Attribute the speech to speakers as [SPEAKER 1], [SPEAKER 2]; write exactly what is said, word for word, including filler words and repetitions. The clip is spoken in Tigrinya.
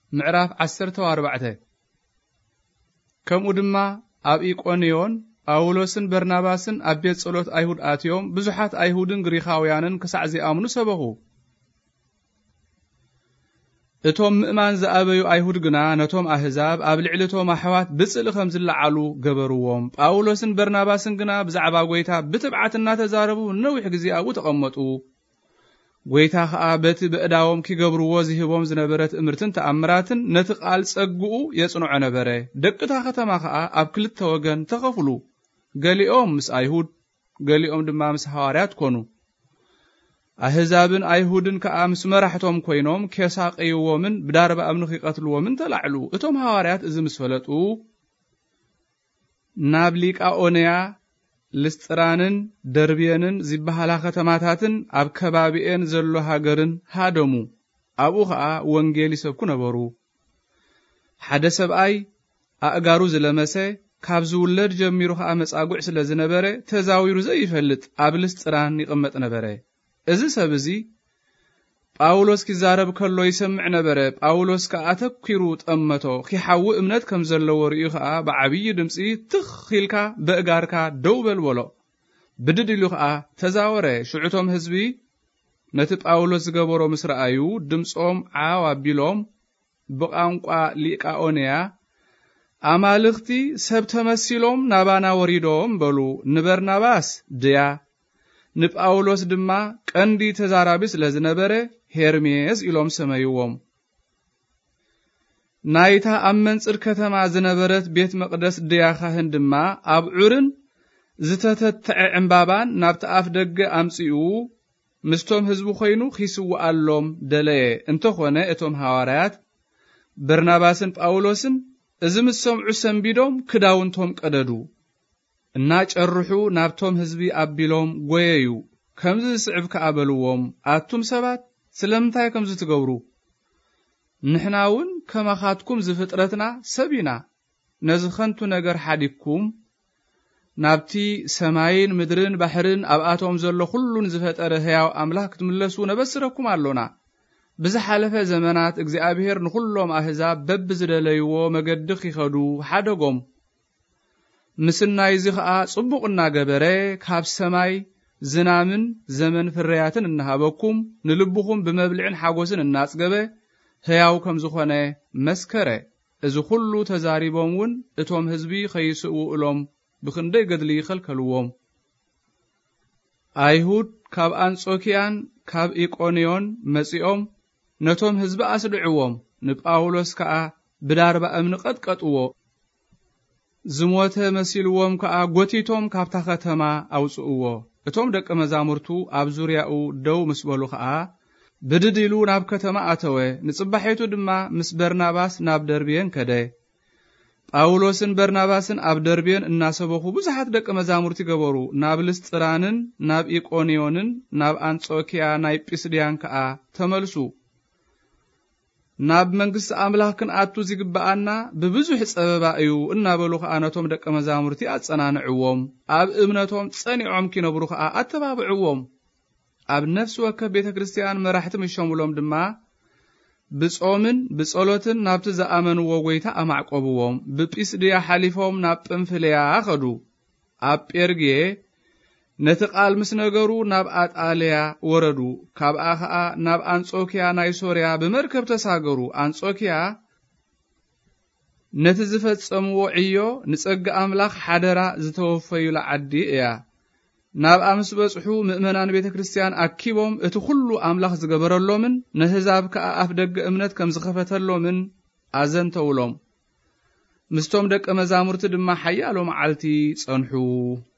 [SPEAKER 1] معراف عسرت واربعته كم ودما أب إيقونيون ጳውሎስን በርናባስን ኣብ ቤት ጸሎት አይሁድ አትዮም ብዙሓት አይሁድን ግሪካውያንን ከሳዕዚ አምኑ ሰበኹ እቶም ምእማን ዘአበዩ አይሁድ ግና ነቶም አህዛብ ኣብ ልዕልቶም አሕዋት ብጽል ከም ዝለዓሉ ገበርዎም ጳውሎስን በርናባስን ግና ብዛዕባ ጎይታ ብትብዓትና ተዛረቡ ነዊሕ ግዜ ኣብኡ ተቐመጡ ጎይታ ኸኣ በቲ በእዳዎም ኪገብርዎ ዝህቦም ዝነበረት እምርትን ተኣምራትን ነቲ ቃል ጸግኡ የጽንዖ ነበረ ደቅታ ከተማ ኸኣ ኣብ ክልተ ወገን ተኸፍሉ ገሊኦም ምስ አይሁድ ገሊኦም ድማ ምስ ሐዋርያት ኮኑ አህዛብን አይሁድን ከኣ ምስ መራሕቶም ኮይኖም ከሳቀይዎምን ብዳርባ እምኑ ኺቀትልዎምን ተላዕሉ እቶም ሐዋርያት እዚ ምስ ፈለጡ ናብ ሊቃኦንያ ልስጥራንን ደርቢየንን ዝባሃላ ከተማታትን ኣብ ከባቢኤን ዘሎ ሃገርን ሃደሙ ኣብኡ ኸኣ ወንጌል ይሰብኩ ነበሩ ሓደ ሰብኣይ ኣእጋሩ ዝለመሰ ካብ ዝውለድ ጀሚሩ ኸኣ መጻጉዕ ስለ ዝነበረ ተዛዊሩ ዘይፈልጥ ኣብ ልስጥራን ይቕመጥ ነበረ እዚ ሰብ እዚ ጳውሎስ ኪዛረብ ከሎ ይሰምዕ ነበረ ጳውሎስ ከኣ ተኪሩ ጠመቶ ኺሓው እምነት ከም ዘለዎ ርኡ ኸኣ ብዓብይ ድምጺ ትኽ ኺልካ በእጋርካ ደው በልበሎ ብድድሉ ኸኣ ተዛወረ ሽዑቶም ህዝቢ ነቲ ጳውሎስ ዝገበሮ ምስ ረአዩ ድምጾም ዓው ኣቢሎም ብቋንቋ ሊቃኦንያ አማልኽቲ ሰብ ተመሲሎም ናባና ወሪዶም በሉ ንበርናባስ ድያ ንጳውሎስ ድማ ቀንዲ ተዛራቢ ስለ ዝነበረ ሄርሜስ ኢሎም ሰመይዎም ናይታ ኣብ መንጽር ከተማ ዝነበረት ቤት መቅደስ ድያ ካህን ድማ ኣብ ዑርን ዝተተትዐ ዕምባባን ናብቲ ኣፍ ደገ ኣምጺኡ ምስቶም ህዝቡ ኮይኑ ኺስውኣሎም ደለየ እንተኾነ እቶም ሐዋርያት በርናባስን ጳውሎስን እዚ ምስ ሰምዑ ሰንቢዶም ክዳውንቶም ቀደዱ እና ጨርሑ ናብቶም ህዝቢ ኣቢሎም ጎየዩ ከምዚ ዝስዕብ ከኣበልዎም ኣቱም ሰባት ስለምንታይ ከምዚ ትገብሩ ንሕናውን ከመኻትኩም ዝፍጥረትና ሰቢና ነዚ ኸንቱ ነገር ሓዲኩም ናብቲ ሰማይን ምድርን ባሕርን ኣብኣቶም ዘሎ ሁሉን ዝፈጠረ ሕያው ኣምላኽ ክትምለሱ ነበስረኩም ኣሎና ብዝሓለፈ ዘመናት እግዚአብሔር ንኹሎም ኣህዛብ በብ ዝደለይዎ መገዲ ኺኸዱ ሓደጎም ምስናይ እዚ ኸኣ ጽቡቕ እናገበረ ካብ ሰማይ ዝናምን ዘመን ፍርያትን እናሃበኩም ንልብኹም ብመብልዕን ሓጎስን እናጽገበ ሕያው ከም ዝኾነ መስከረ እዚ ሁሉ ተዛሪቦምውን እቶም ህዝቢ ኸይስኡ እሎም ብኽንደይ ገድሊ ይኸልከልዎም አይሁድ ካብ አንጾኪያን ካብ ኢቆንዮን መጺኦም ነቶም ህዝቢ አስድዕዎም ንጳውሎስ ከኣ ብዳርባ እምኒ ቀጥቀጥዎ ዝሞተ መሲልዎም ከኣ ጎቲቶም ካብታ ከተማ አውጽእዎ እቶም ደቀ መዛሙርቱ ኣብ ዙርያኡ ደው ምስበሉ ከኣ ብድድሉ ናብ ከተማ አተወ ንጽባሒቱ ድማ ምስ በርናባስ ናብ ደርቢየን ከደ ጳውሎስን በርናባስን ኣብ ደርቢየን እናሰበኹ ብዙሓት ደቀ መዛሙርቲ ገበሩ ናብ ልስጥራንን ናብ ኢቆንዮንን ናብ አንጾኪያ ናይ ጲስድያን ከኣ ተመልሱ ናብ መንግሥቲ ኣምላኽ ክንኣቱ ዝግባአና ብብዙሕ ጸበባ እዩ እናበሉ ኸኣ ነቶም ደቀ መዛሙርቲ አጸናንዕዎም ኣብ እምነቶም ጸኒዖም ኪነብሩ ኸኣ አተባብዕዎም ኣብ ነፍሲ ወከፍ ቤተ ክርስቲያን መራሕቲ ምሾምሎም ድማ ብጾምን ብጸሎትን ናብቲ ዝኣመንዎ ጎይታ ኣማዕቆብዎም ብጲስድያ ሓሊፎም ናብ ጵንፍልያ ኸዱ ኣብ ጴርጌ ነቲ ቃል ምስ ነገሩ ናብ አጣልያ ወረዱ ካብኣ ኸኣ ናብ አንጾኪያ ናይ ሶርያ ብመርከብ ተሳገሩ አንጾኪያ ነቲ ዝፈጸምዎ ዕዮ ንጸጋ ኣምላኽ ሓደራ ዝተወፈዩላ ዓዲ እያ ናብ ኣምስ በጽሑ ምእመናን ቤተ ክርስቲያን ኣኪቦም እቲ ሁሉ ኣምላኽ ዝገበረሎምን ንህዛብ ከኣ ኣፍ ደገ እምነት ከም ዝኸፈተሎምን ኣዘንተውሎም ምስቶም ደቀ መዛሙርቲ ድማ ሓያሎ መዓልቲ ጸንሑ